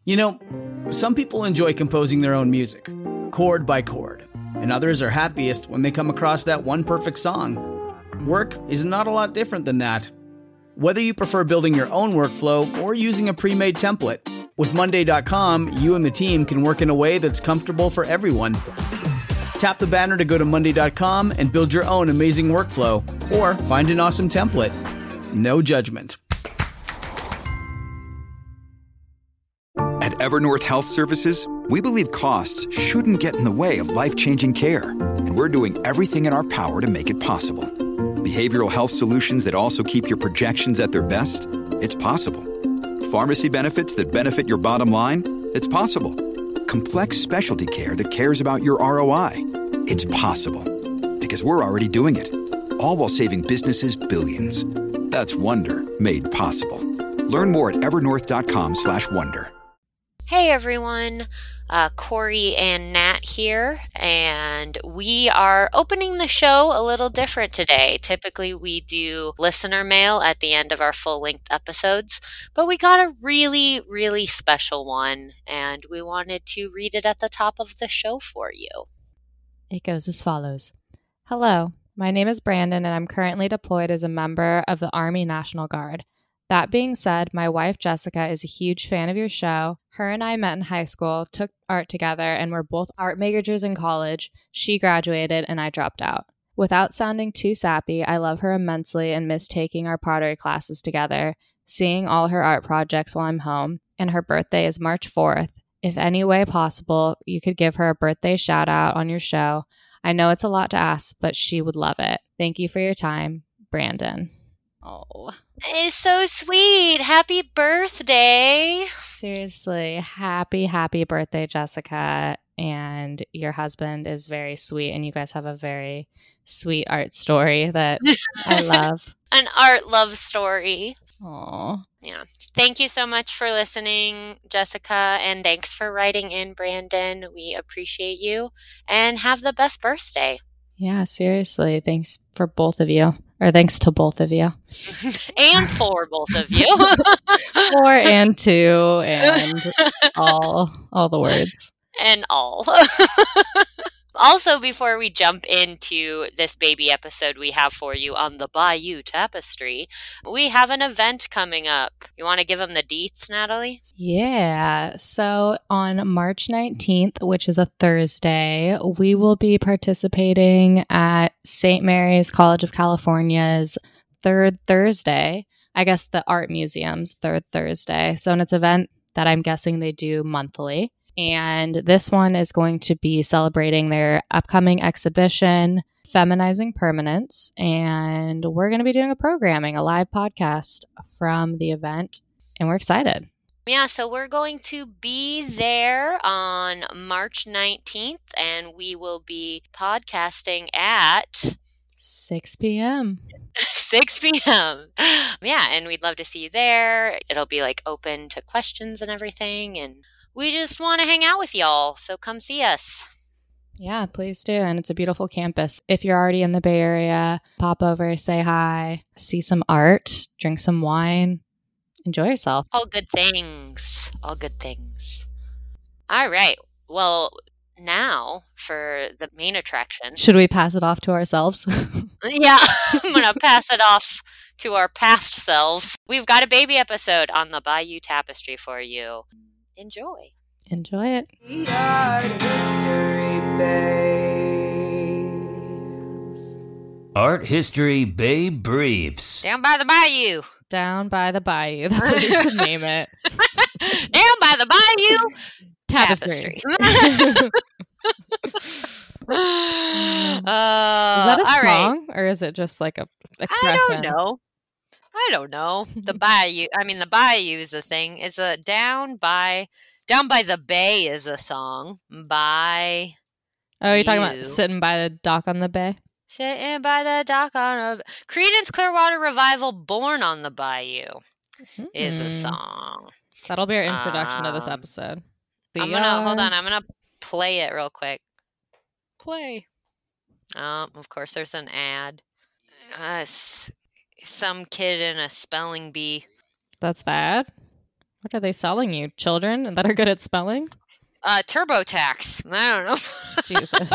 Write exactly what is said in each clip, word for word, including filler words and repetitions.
You know, some people enjoy composing their own music, chord by chord, and others are happiest when they come across that one perfect song. Work is not a lot different than that. Whether you prefer building your own workflow or using a pre-made template, with Monday dot com, you and the team can work in a way that's comfortable for everyone. Tap the banner to go to Monday dot com and build your own amazing workflow, or find an awesome template. No judgment. At Evernorth Health Services, we believe costs shouldn't get in the way of life-changing care, and we're doing everything in our power to make it possible. Behavioral health solutions that also keep your projections at their best? It's possible. Pharmacy benefits that benefit your bottom line? It's possible. Complex specialty care that cares about your R O I? It's possible. Because we're already doing it. All while saving businesses billions. That's Wonder made possible. Learn more at evernorth.com slash wonder. Hey everyone, uh, Corey and Nat here, and we are opening the show a little different today. Typically we do listener mail at the end of our full-length episodes, but we got a really, really special one, and we wanted to read it at the top of the show for you. It goes as follows. Hello, my name is Brandon, and I'm currently deployed as a member of the Army National Guard. That being said, my wife Jessica is a huge fan of your show. Her and I met in high school, took art together, and were both art majors in college. She graduated and I dropped out. Without sounding too sappy, I love her immensely and miss taking our pottery classes together, seeing all her art projects while I'm home, and her birthday is March fourth. If any way possible, you could give her a birthday shout out on your show. I know it's a lot to ask, but she would love it. Thank you for your time, Brandon. Oh, it's so sweet. Happy birthday. Seriously, happy, happy birthday, Jessica. And your husband is very sweet, and you guys have a very sweet art story that I love. An art love story. Oh, yeah. Thank you so much for listening, Jessica, and thanks for writing in, Brandon. We appreciate you, and have the best birthday. Yeah, seriously. Thanks for both of you. Or thanks to both of you. And for both of you. For and to and all all the words. And all. Also, before we jump into this baby episode we have for you on the Bayou Tapestry, we have an event coming up. You want to give them the deets, Natalie? Yeah. So on March nineteenth, which is a Thursday, we will be participating at Saint Mary's College of California's Third Thursday. I guess the Art Museum's Third Thursday. So it's an event that I'm guessing they do monthly. And this one is going to be celebrating their upcoming exhibition, Feminizing Permanence. And we're going to be doing a programming, a live podcast from the event. And we're excited. Yeah, so we're going to be there on March nineteenth, and we will be podcasting at six p.m. six p.m. Yeah, and we'd love to see you there. It'll be like open to questions and everything, and we just want to hang out with y'all, so come see us. Yeah, please do. And it's a beautiful campus. If you're already in the Bay Area, pop over, say hi, see some art, drink some wine, enjoy yourself. All good things. All good things. All right. Well, now for the main attraction. Should we pass it off to ourselves? Yeah, I'm going to pass it off to our past selves. We've got a baby episode on the Bayou Tapestry for you. Enjoy. Enjoy it. Art History Babes. Art History Babe Briefs. Down by the bayou. Down by the bayou. That's what we should name it. Down by the bayou. Tapestry. Tapestry. uh, is that a all song, right. or is it just like a expression? I don't know. I don't know. The bayou. I mean, the bayou is a thing. It's a down by down by the bay is a song by. Oh, you're talking you. about sitting by the dock on the bay? Sitting by the dock on a Creedence Clearwater Revival, "Born on the Bayou" Mm-hmm. is a song. That'll be our introduction um, to this episode. The I'm gonna hold yard. on. I'm gonna play it real quick. Play. Um, of course, there's an ad. Uh, s- some kid in a spelling bee. That's that. What are they selling you? Children that are good at spelling? Uh, TurboTax. I don't know. Jesus.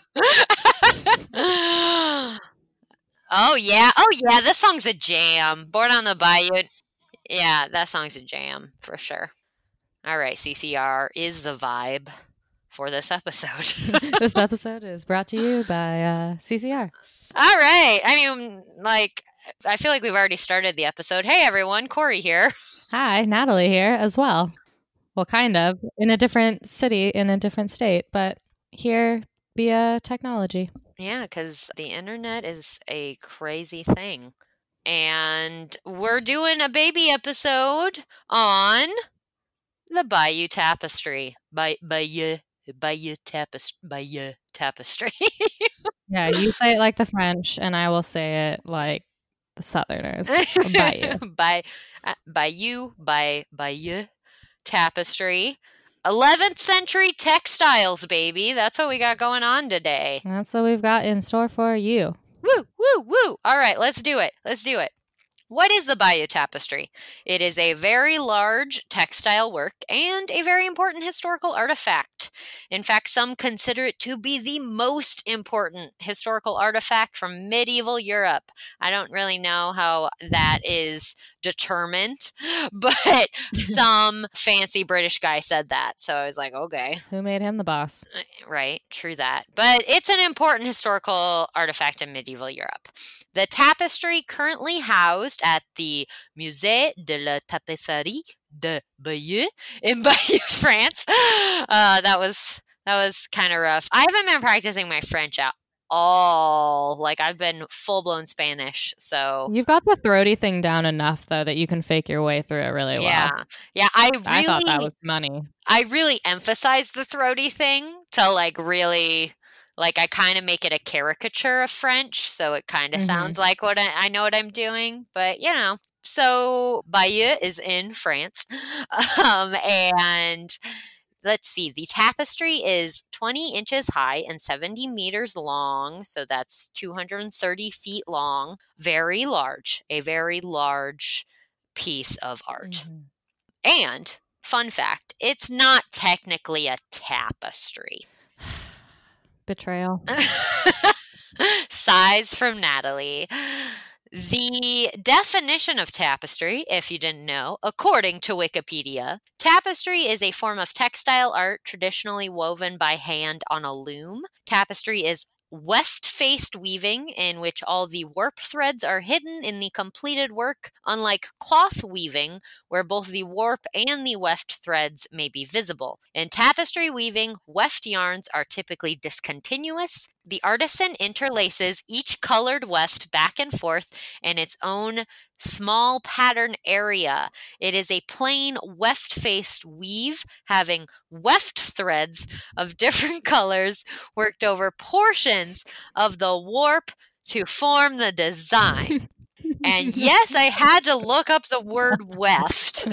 Oh, yeah. Oh, yeah. This song's a jam. Born on the Bayou. Yeah, that song's a jam for sure. All right, C C R is the vibe for this episode. This episode is brought to you by uh, C C R. All right. I mean, like, I feel like we've already started the episode. Hey, everyone. Corey here. Hi, Natalie here as well. Well, kind of. In a different city, in a different state, but here via technology. Yeah, because the internet is a crazy thing. And we're doing a baby episode on the Bayou Tapestry. Bay- Bayou, Bayou, Tapest- Bayou Tapestry. Yeah, you say it like the French, and I will say it like the Southerners. Bayou. by, uh, Bayou, by Bayou Tapestry. eleventh century textiles, baby. That's what we got going on today. That's what we've got in store for you. Woo, woo, woo. All right, let's do it. Let's do it. What is the Bayou Tapestry? It is a very large textile work and a very important historical artifact. In fact, some consider it to be the most important historical artifact from medieval Europe. I don't really know how that is determined, but some fancy British guy said that. So I was like, okay. Who made him the boss? Right, true that. But it's an important historical artifact in medieval Europe. The tapestry currently housed at the Musée de la Tapisserie de Bayeux in Bayeux, France. Uh, that was that was kind of rough. I haven't been practicing my French at all. Like, I've been full-blown Spanish, so... You've got the throaty thing down enough, though, that you can fake your way through it really well. Yeah, yeah. I really... I thought that was money. I really emphasize the throaty thing to, like, really... Like, I kind of make it a caricature of French, so it kind of mm-hmm. sounds like what I, I know what I'm doing. But, you know, so Bayeux is in France. Um, and let's see, the tapestry is twenty inches high and seventy meters long. So that's two hundred thirty feet long. Very large, a very large piece of art. Mm-hmm. And, fun fact, it's not technically a tapestry. Betrayal. Sighs from Natalie. The definition of tapestry, if you didn't know, according to Wikipedia, tapestry is a form of textile art traditionally woven by hand on a loom. Tapestry is weft-faced weaving in which all the warp threads are hidden in the completed work, unlike cloth weaving, where both the warp and the weft threads may be visible. In tapestry weaving, weft yarns are typically discontinuous. The artisan interlaces each colored weft back and forth in its own small pattern area. It is a plain weft-faced weave having weft threads of different colors worked over portions of the warp to form the design. And yes, I had to look up the word weft,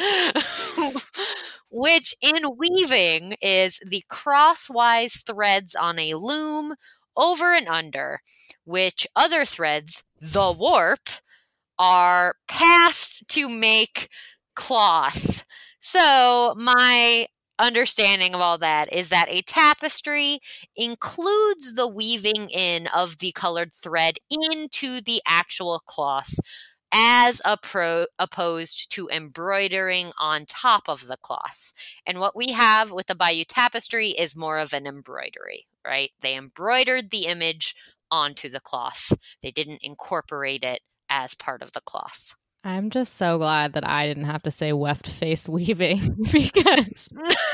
which in weaving is the crosswise threads on a loom over and under, which other threads, the warp, are passed to make cloth. So my understanding of all that is that a tapestry includes the weaving in of the colored thread into the actual cloth, as appro- opposed to embroidering on top of the cloth. And what we have with the Bayeux Tapestry is more of an embroidery, right? They embroidered the image onto the cloth. They didn't incorporate it as part of the cloth. I'm just so glad that I didn't have to say weft-faced weaving because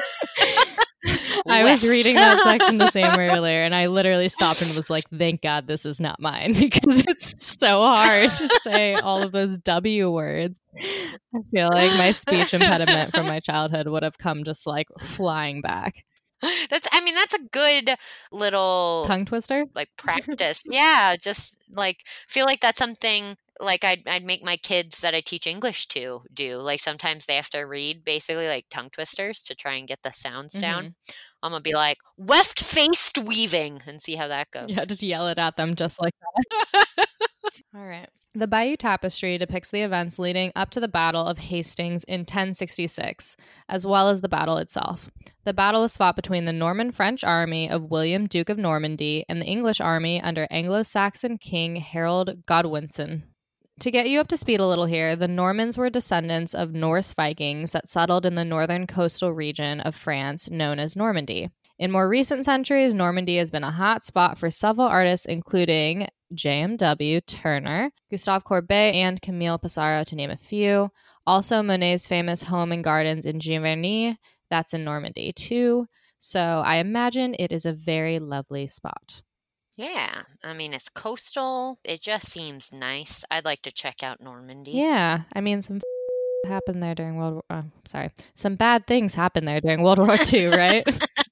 I was reading that section the same way earlier, and I literally stopped and was like, thank God this is not mine, because it's so hard to say all of those W words. I feel like my speech impediment from my childhood would have come just like flying back. That's, I mean, that's a good little tongue twister, like practice. Yeah, just like feel like that's something like I'd, I'd make my kids that I teach English to do. Like sometimes they have to read basically like tongue twisters to try and get the sounds mm-hmm. down. I'm gonna be like weft-faced weaving and see how that goes. Yeah, just yell it at them just like that. All right. The Bayeux Tapestry depicts the events leading up to the Battle of Hastings in ten sixty-six, as well as the battle itself. The battle was fought between the Norman French army of William, Duke of Normandy, and the English army under Anglo-Saxon King Harold Godwinson. To get you up to speed a little here, the Normans were descendants of Norse Vikings that settled in the northern coastal region of France known as Normandy. In more recent centuries, Normandy has been a hot spot for several artists, including J M W Turner, Gustave Courbet, and Camille Pissarro, to name a few. Also, Monet's famous home and gardens in Giverny, that's in Normandy too. So I imagine it is a very lovely spot. Yeah, I mean, it's coastal. It just seems nice. I'd like to check out Normandy. Yeah, I mean, some f- happened there during World War... Oh, sorry. Some bad things happened there during World War Two, right?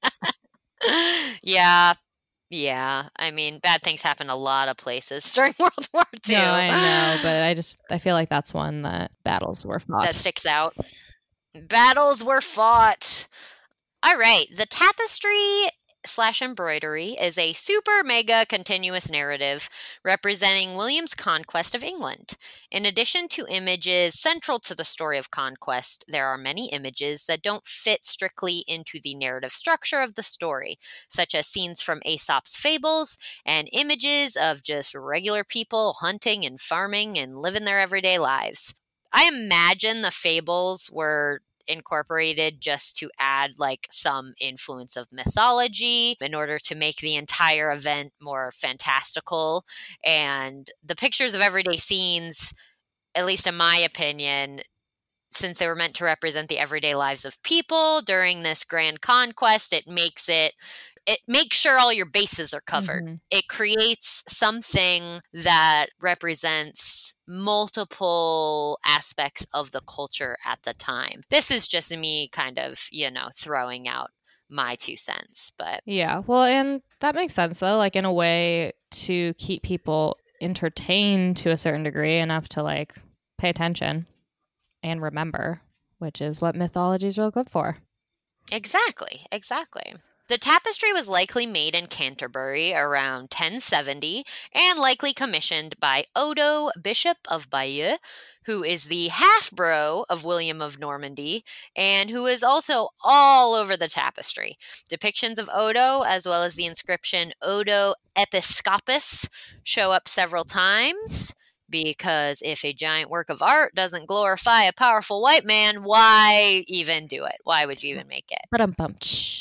Yeah, yeah. I mean, bad things happen a lot of places during World War Two. No, I know, but I just, I feel like that's one that battles were fought. That sticks out. Battles were fought. All right. The tapestry slash embroidery is a super mega continuous narrative representing William's conquest of England. In addition to images central to the story of conquest, there are many images that don't fit strictly into the narrative structure of the story, such as scenes from Aesop's fables and images of just regular people hunting and farming and living their everyday lives. I imagine the fables were incorporated just to add like some influence of mythology in order to make the entire event more fantastical. And the pictures of everyday scenes, at least in my opinion, since they were meant to represent the everyday lives of people during this grand conquest, it makes it It makes sure all your bases are covered. Mm-hmm. It creates something that represents multiple aspects of the culture at the time. This is just me kind of, you know, throwing out my two cents. But yeah, well, and that makes sense, though, like in a way to keep people entertained to a certain degree enough to like pay attention and remember, which is what mythology is real good for. Exactly, exactly. The tapestry was likely made in Canterbury around ten seventy and likely commissioned by Odo, Bishop of Bayeux, who is the half-bro of William of Normandy and who is also all over the tapestry. Depictions of Odo, as well as the inscription Odo Episcopus, show up several times. Because if a giant work of art doesn't glorify a powerful white man, why even do it? Why would you even make it? Ba-dum-bum.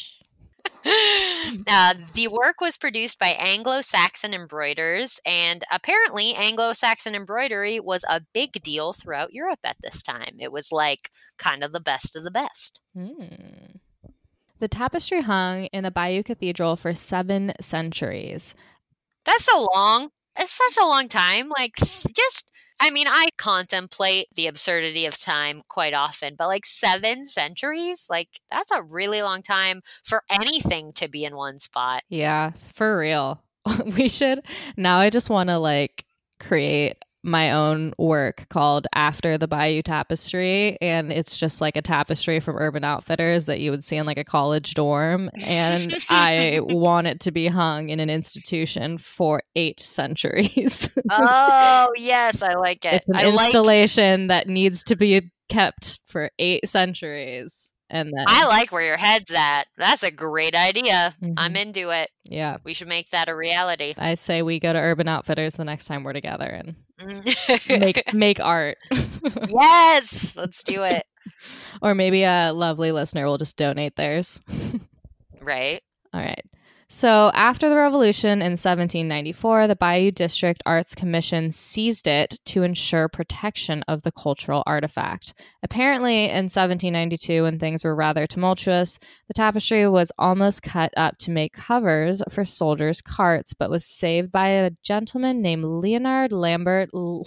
Uh, the work was produced by Anglo-Saxon embroiders, and apparently Anglo-Saxon embroidery was a big deal throughout Europe at this time. It was like kind of the best of the best. Mm. The tapestry hung in the Bayeux Cathedral for seven centuries. That's so long. It's such a long time. Like, just... I mean, I contemplate the absurdity of time quite often, but like seven centuries, like that's a really long time for anything to be in one spot. Yeah, for real. We should, now I just want to like create my own work called After the Bayeux Tapestry, and it's just like a tapestry from Urban Outfitters that you would see in like a college dorm, and I want it to be hung in an institution for eight centuries. Oh yes, I like it. It's an I installation like... that needs to be kept for eight centuries. And then I like where your head's at. That's a great idea. Mm-hmm. I'm into it. Yeah. We should make that a reality. I say we go to Urban Outfitters the next time we're together and make make art. Yes, let's do it. Or maybe a lovely listener will just donate theirs. Right. All right. So after the revolution in seventeen ninety-four, the Bayeux District Arts Commission seized it to ensure protection of the cultural artifact. Apparently, in seventeen ninety-two, when things were rather tumultuous, the tapestry was almost cut up to make covers for soldiers' carts, but was saved by a gentleman named Leonard Lambert. L-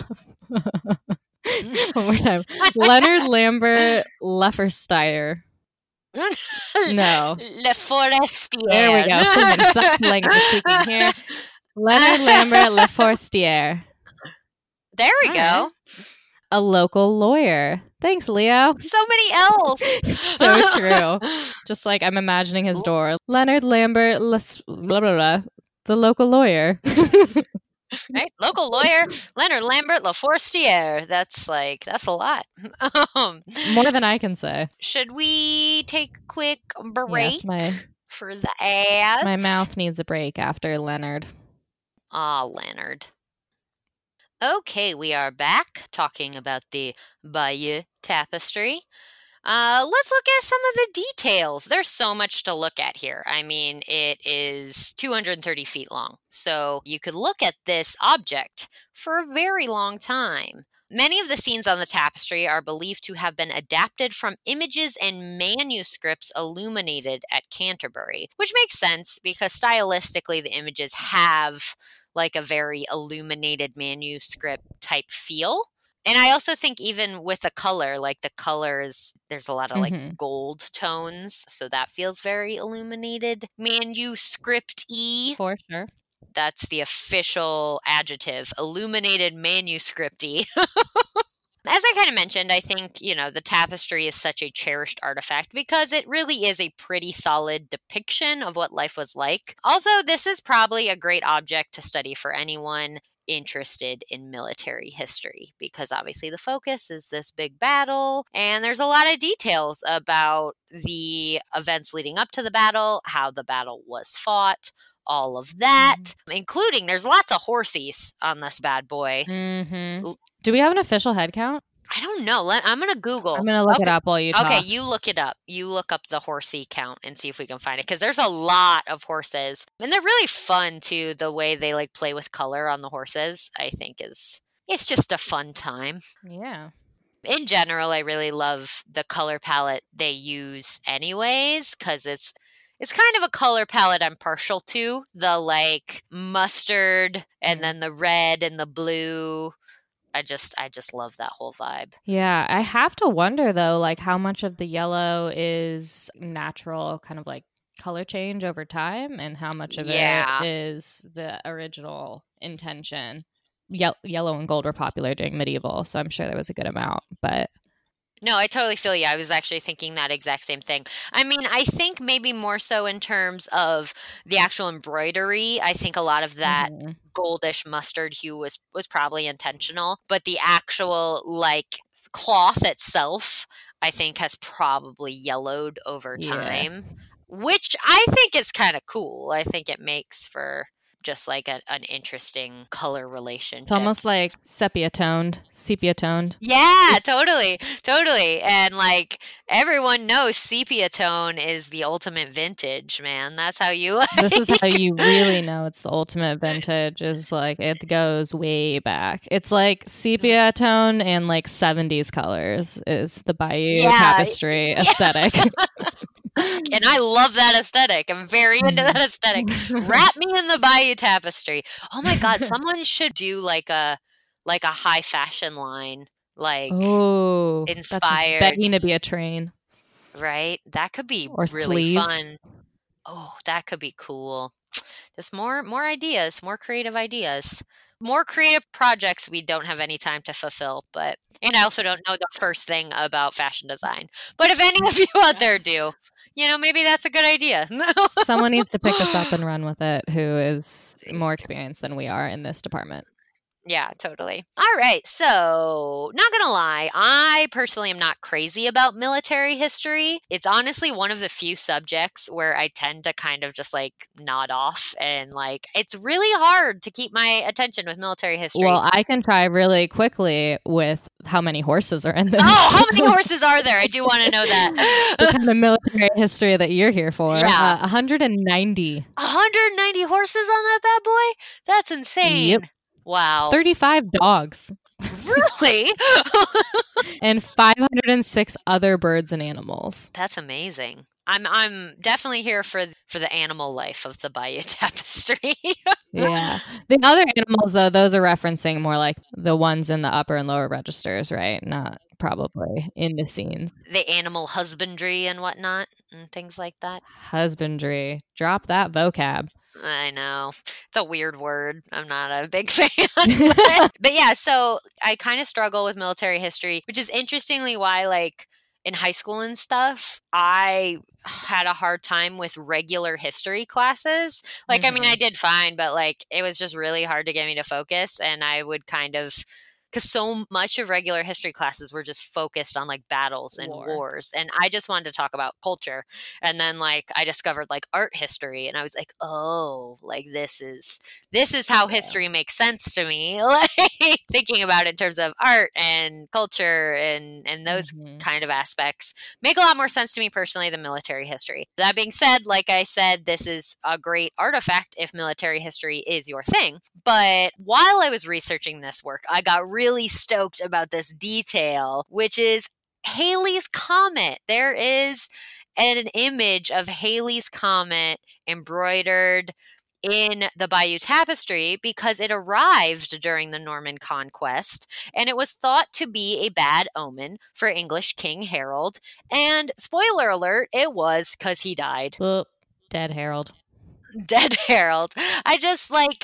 One more time. Leonard Lambert Leferstier. No. Le Forestier. There we go. Exact language speaking here. Leonard Lambert Le Forestier. There we All go. Right. A local lawyer. Thanks, Leo. So many L's. So true. Just like I'm imagining his door. Leonard Lambert Le blah blah blah. The local lawyer. Right? Local lawyer, Leonard Lambert Laforestiere. That's like, that's a lot. um, More than I can say. should we take a quick break Yes, my, for the ads? my mouth needs a break after Leonard. Ah, Leonard. Okay, we are back talking about the Bayeux Tapestry. Uh, let's look at some of the details. There's so much to look at here. I mean, it is two hundred thirty feet long. So you could look at this object for a very long time. Many of the scenes on the tapestry are believed to have been adapted from images and manuscripts illuminated at Canterbury, which makes sense because stylistically the images have like a very illuminated manuscript type feel. And I also think even with the color, like the colors, there's a lot of like Mhm. gold tones. So that feels very illuminated. Manuscript-y. For sure. That's the official adjective. Illuminated manuscript-y. As I kind of mentioned, I think, you know, the tapestry is such a cherished artifact because it really is a pretty solid depiction of what life was like. Also, this is probably a great object to study for anyone interested in military history because obviously the focus is this big battle and there's a lot of details about the events leading up to the battle, how the battle was fought, all of that, mm-hmm. including there's lots of horsies on this bad boy. Mm-hmm. Do we have an official head count? I don't know. Let, I'm going to Google. I'm going to look okay. it up while you talk. Okay, you look it up. You look up the horsey count and see if we can find it. Because there's a lot of horses. And they're really fun, too. The way they like play with color on the horses, I think is, it's just a fun time. Yeah. In general, I really love the color palette they use anyways. Because it's, it's kind of a color palette I'm partial to. The like mustard and then the red and the blue. I just I just love that whole vibe. Yeah, I have to wonder though, like how much of the yellow is natural kind of like color change over time and how much of yeah. it is the original intention. Ye- yellow and gold were popular during medieval, so I'm sure there was a good amount, but no, I totally feel you. I was actually thinking that exact same thing. I mean, I think maybe more so in terms of the actual embroidery. I think a lot of that mm-hmm. goldish mustard hue was, was probably intentional. But the actual, like, cloth itself, I think has probably yellowed over time. Yeah. Which I think is kind of cool. I think it makes for just like a, an interesting color relationship. It's almost like sepia toned, sepia toned. Yeah, totally, totally. And like everyone knows sepia tone is the ultimate vintage, man. That's how you like. This is how you really know it's the ultimate vintage is like it goes way back. It's like sepia tone and like seventies colors is the Bayeux yeah. Tapestry yeah. aesthetic. And I love that aesthetic. I'm very into that aesthetic. Wrap me in the Bayeux Tapestry. Oh my God, someone should do like a like a high fashion line, like oh, inspired. That's begging to be a train, right? That could be or really sleeves. fun. Oh, that could be cool. Just more more ideas, more creative ideas. More creative projects we don't have any time to fulfill, but and I also don't know the first thing about fashion design. But if any of you out there do, you know, maybe that's a good idea. Someone needs to pick us up and run with it who is more experienced than we are in this department. Yeah, totally. All right. So, not going to lie, I personally am not crazy about military history. It's honestly one of the few subjects where I tend to kind of just like nod off and like it's really hard to keep my attention with military history. Well, I can try really quickly with how many horses are in this. Oh, how many horses are there? I do want to know that. The kind of military history that you're here for. Yeah. Uh, one hundred ninety. one hundred ninety horses on that bad boy? That's insane. Yep. Wow. thirty-five dogs. Really? And five hundred six other birds and animals. That's amazing. I'm I'm definitely here for for the animal life of the Bayeux Tapestry. Yeah. The other animals, though, those are referencing more like the ones in the upper and lower registers, right? Not probably in the scenes. The animal husbandry and whatnot and things like that. Husbandry. Drop that vocab. I know. It's a weird word. I'm not a big fan. but, but yeah, so I kind of struggle with military history, which is interestingly why, like, in high school and stuff, I had a hard time with regular history classes. Like, mm-hmm. I mean, I did fine, but like, it was just really hard to get me to focus. And I would kind of, because so much of regular history classes were just focused on like battles and War. wars. And I just wanted to talk about culture. And then like I discovered like art history and I was like, oh, like this is, this is how yeah. history makes sense to me. Like thinking about it in terms of art and culture and, and those mm-hmm. kind of aspects make a lot more sense to me personally than military history. That being said, like I said, this is a great artifact if military history is your thing. But while I was researching this work, I got really really stoked about this detail, which is Halley's Comet. There is an image of Halley's Comet embroidered in the Bayeux Tapestry because it arrived during the Norman Conquest and it was thought to be a bad omen for English King Harold. And spoiler alert, it was because he died. Well, dead Harold. Dead Harold. I just like,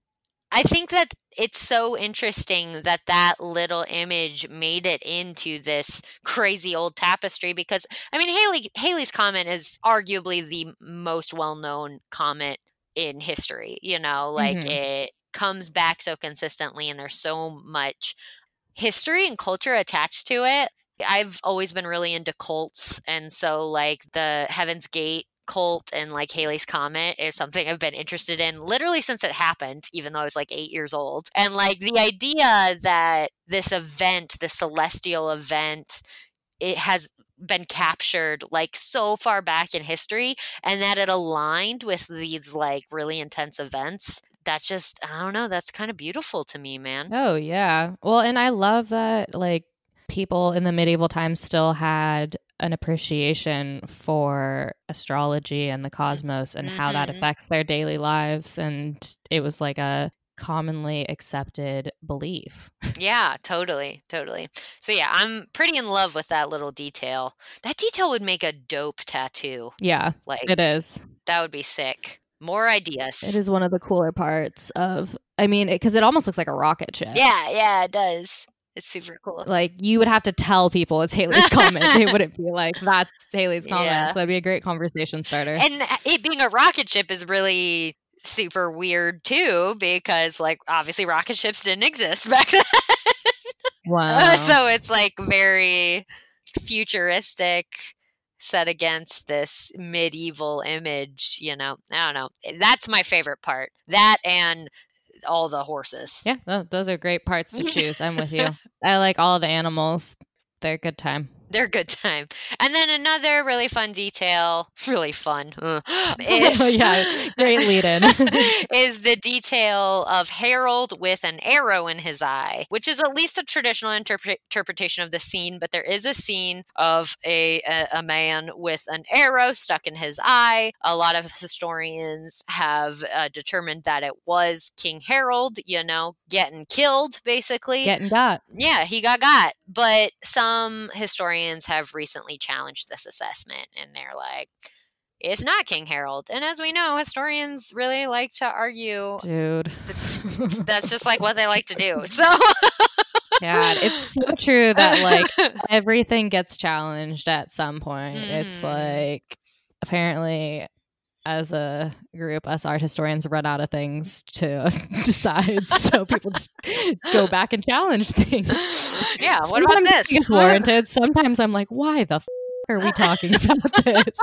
I think that it's so interesting that that little image made it into this crazy old tapestry because, I mean, Halley, Halley's Comet is arguably the most well-known comet in history, you know, like mm-hmm. it comes back so consistently and there's so much history and culture attached to it. I've always been really into cults. And so like the Heaven's Gate cult and like Halley's Comet is something I've been interested in literally since it happened, even though I was like eight years old. And like the idea that this event, this celestial event, it has been captured like so far back in history and that it aligned with these like really intense events. That's just, I don't know, that's kind of beautiful to me, man. Oh, yeah. Well, and I love that like people in the medieval times still had an appreciation for astrology and the cosmos and mm-hmm. how that affects their daily lives. And it was like a commonly accepted belief. Yeah, totally. Totally. So yeah, I'm pretty in love with that little detail. That detail would make a dope tattoo. Yeah, like it is. That would be sick. More ideas. It is one of the cooler parts of, I mean, because it, it almost looks like a rocket ship. Yeah, yeah, it does. It's super cool. Like, you would have to tell people it's Halley's Comet. They wouldn't be like, that's Halley's Comet. Yeah. So that'd be a great conversation starter. And it being a rocket ship is really super weird, too, because, like, obviously rocket ships didn't exist back then. Wow. So it's, like, very futuristic set against this medieval image, you know? I don't know. That's my favorite part. That and all the horses. Yeah, oh, those are great parts to choose. I'm with you. I like all the animals. They're a good time. They're a good time. And then another really fun detail, really fun, uh, is, yeah, great lead in, is the detail of Harold with an arrow in his eye, which is at least a traditional interpre- interpretation of the scene. But there is a scene of a, a, a man with an arrow stuck in his eye. A lot of historians have uh, determined that it was King Harold, you know, getting killed, basically. Getting got. Yeah, he got got. But some historians have recently challenged this assessment and they're like, it's not King Harold. And as we know, historians really like to argue. Dude. That's, that's just like what they like to do. So yeah, it's so true that like everything gets challenged at some point. Mm. It's like apparently as a group, us art historians run out of things to decide, so people just go back and challenge things. Yeah, what about this? It's warranted. Sometimes I'm like, why the f- are we talking about this?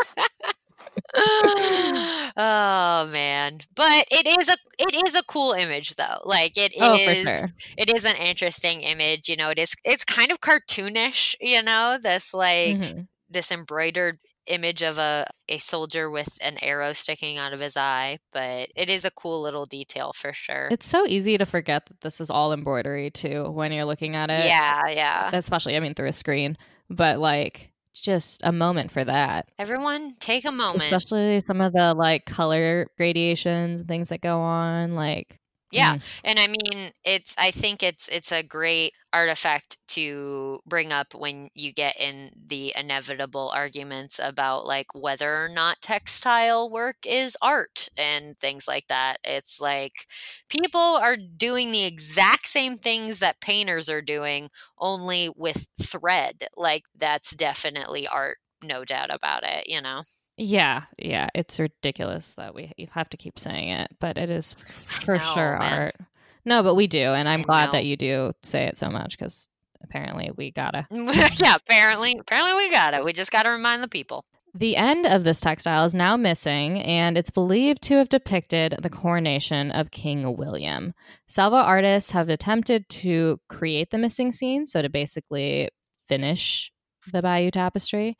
Oh man, but it is a it is a cool image though. Like it, it oh, is for sure. It is an interesting image. You know, it is it's kind of cartoonish. You know, this like mm-hmm. this embroidered image of a, a soldier with an arrow sticking out of his eye, but it is a cool little detail for sure. It's so easy to forget that this is all embroidery too when you're looking at it. Yeah, yeah. Especially, I mean, through a screen, but like just a moment for that. Everyone take a moment. Especially some of the like color gradations and things that go on. Like Yeah. Mm. And I mean, it's, I think it's, it's a great artifact to bring up when you get in the inevitable arguments about like whether or not textile work is art and things like that. It's like people are doing the exact same things that painters are doing, only with thread. Like that's definitely art, no doubt about it, you know? Yeah, yeah, it's ridiculous that we you have to keep saying it, but it is for know, sure man. art. No, but we do, and I'm I glad know. that you do say it so much because apparently we gotta. Yeah, apparently, apparently we got it. We just got to remind the people. The end of this textile is now missing, and it's believed to have depicted the coronation of King William. Several artists have attempted to create the missing scene, so to basically finish the Bayeux Tapestry.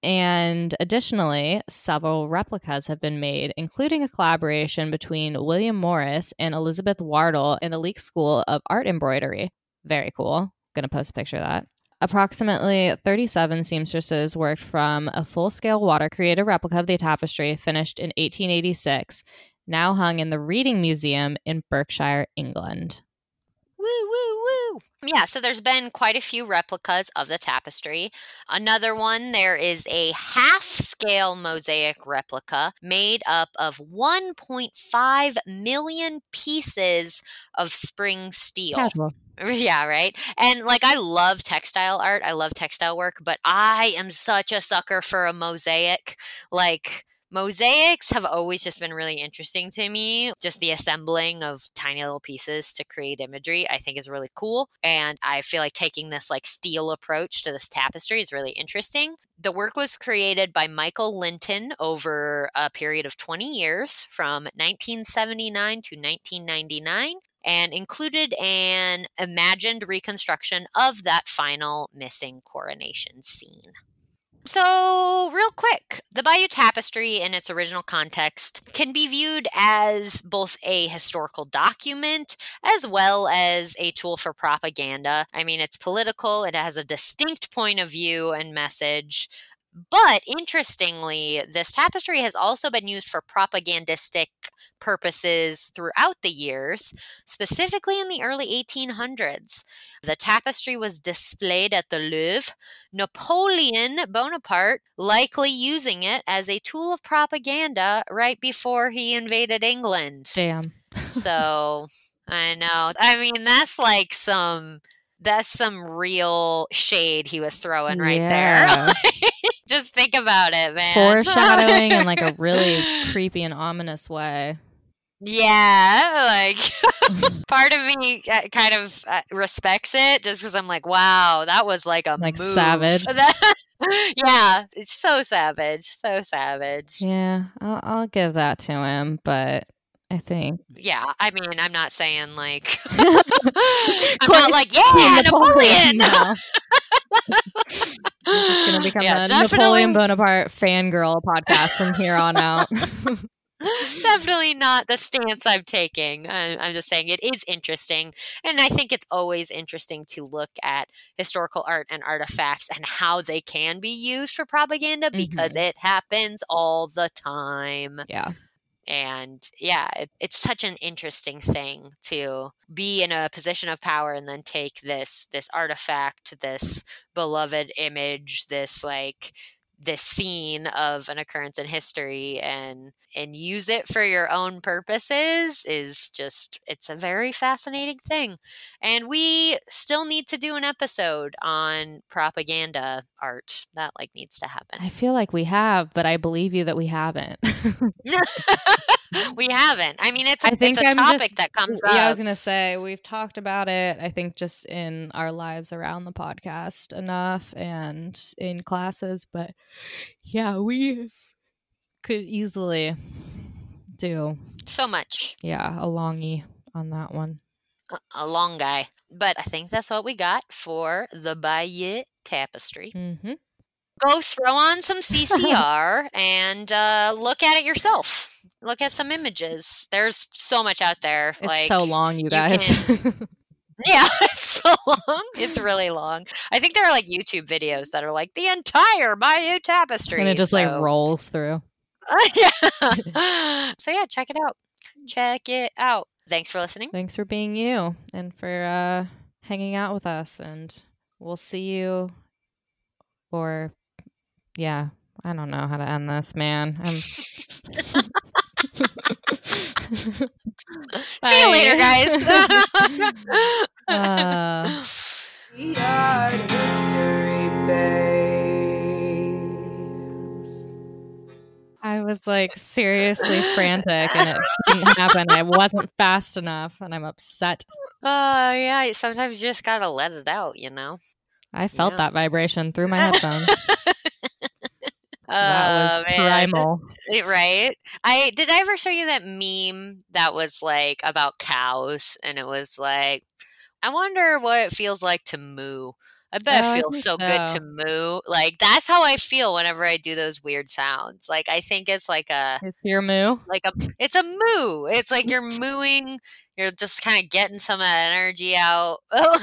And additionally, several replicas have been made, including a collaboration between William Morris and Elizabeth Wardle in the Leake School of Art Embroidery. Very cool. Going to post a picture of that. Approximately thirty-seven seamstresses worked from a full-scale water-created replica of the tapestry finished in eighteen eighty-six, now hung in the Reading Museum in Berkshire, England. Woo, woo, woo. Yeah, so there's been quite a few replicas of the tapestry. Another one, there is a half-scale mosaic replica made up of one point five million pieces of spring steel. Casual. Yeah, right. And like, I love textile art. I love textile work, but I am such a sucker for a mosaic. Like, mosaics have always just been really interesting to me. Just the assembling of tiny little pieces to create imagery, I think is really cool. And I feel like taking this like steel approach to this tapestry is really interesting. The work was created by Michael Linton over a period of twenty years from nineteen seventy-nine to nineteen ninety-nine. And included an imagined reconstruction of that final missing coronation scene. So, real quick, the Bayeux Tapestry in its original context can be viewed as both a historical document as well as a tool for propaganda. I mean, it's political, it has a distinct point of view and message. But interestingly, this tapestry has also been used for propagandistic purposes throughout the years, specifically in the early eighteen hundreds. The tapestry was displayed at the Louvre, Napoleon Bonaparte likely using it as a tool of propaganda right before he invaded England. Damn. So, I know. I mean, that's like some... That's some real shade he was throwing right Yeah. there. Just think about it, man. Foreshadowing in like a really creepy and ominous way. Yeah, like part of me uh, kind of uh, respects it just because I'm like, wow, that was like a Like move. savage. Yeah, it's so savage, so savage. Yeah, I'll, I'll give that to him, but I think Yeah, I mean, I'm not saying like I'm Quite- not like, yeah, Napoleon. No. It's gonna become Yeah, a definitely- Napoleon Bonaparte fangirl podcast from here on out. Definitely not the stance I'm taking. I, I'm just saying it is interesting. And I think it's always interesting to look at historical art and artifacts and how they can be used for propaganda because it happens all the time. Yeah. And yeah, it, it's such an interesting thing to be in a position of power and then take this this artifact, this beloved image, this like this scene of an occurrence in history and and use it for your own purposes is just, it's a very fascinating thing. And we still need to do an episode on propaganda art. That like needs to happen. I feel like we have, but I believe you that we haven't. We haven't. I mean, it's a, I think it's a I'm topic just- that comes Yeah, I was up. gonna say we've talked about it. I think just in our lives around the podcast enough, and in classes. But yeah, we could easily do So much. yeah a longie on that one. A, a long guy. But I think that's what we got for the Bayeux Tapestry. Mm-hmm. Go throw on some C C R and uh, look at it yourself. Look at some images. There's so much out there. It's like so long, you guys. can- Yeah, it's so long. It's really long. I think there are like YouTube videos that are like the entire Bayeux Tapestry. and it just like so- rolls through. yeah. So yeah, check it out. Check it out. Thanks for listening. Thanks for being you and for uh, hanging out with us. And we'll see you, or, yeah, I don't know how to end this, man. I'm... See you later, guys. uh... We are history babes. I was like seriously frantic and it didn't happen. I wasn't fast enough and I'm upset. Uh, yeah, sometimes you just gotta let it out, you know? I felt Yeah. that vibration through my headphones. Oh, That was man. primal. Right? I did I ever show you that meme that was like about cows and it was like, I wonder what it feels like to moo. I bet Oh, it I feels think so good so. to moo. Like that's how I feel whenever I do those weird sounds. Like I think it's like a It's your moo. like a it's a moo. It's like you're mooing. You're just kind of getting some of that energy out.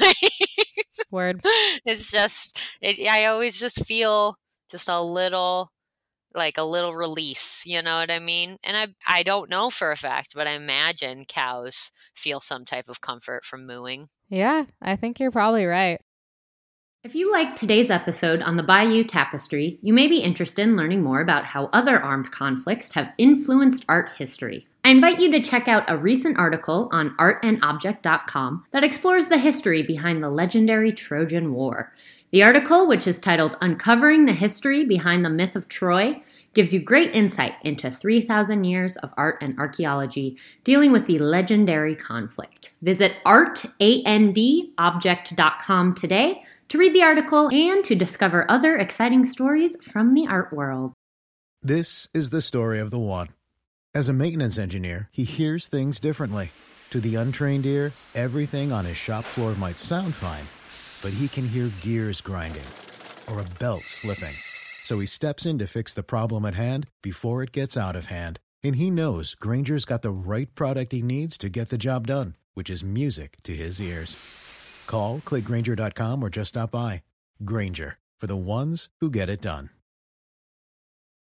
Word. It's just it, I always just feel just a little like a little release, you know what I mean? And I I don't know for a fact, but I imagine cows feel some type of comfort from mooing. Yeah, I think you're probably right. If you liked today's episode on the Bayou Tapestry, you may be interested in learning more about how other armed conflicts have influenced art history. I invite you to check out a recent article on art and object dot com that explores the history behind the legendary Trojan War. The article, which is titled Uncovering the History Behind the Myth of Troy, gives you great insight into three thousand years of art and archaeology dealing with the legendary conflict. Visit art and object dot com today to read the article and to discover other exciting stories from the art world. This is the story of the one. As a maintenance engineer, he hears things differently. To the untrained ear, everything on his shop floor might sound fine, but he can hear gears grinding or a belt slipping. So he steps in to fix the problem at hand before it gets out of hand. And he knows Grainger's got the right product he needs to get the job done, which is music to his ears. Call, click Grainger dot com, or just stop by. Grainger, for the ones who get it done.